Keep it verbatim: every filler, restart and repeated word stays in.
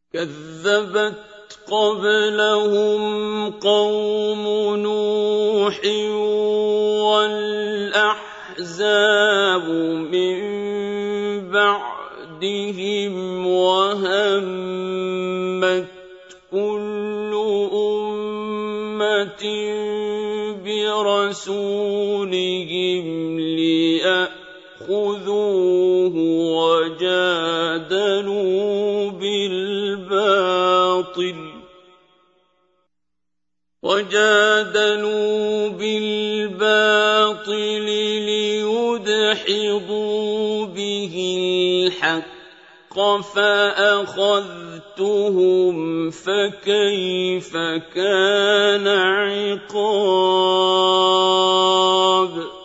كذبت قبلهم قوم نوح والأحزاب من بعدهم وهمت كل أمة برسولهم ليأخذوه وجادلوا بالباطل وجادلوا بالباطل ليدحضوا به الحق فأخذتهم فكيف كان عقاب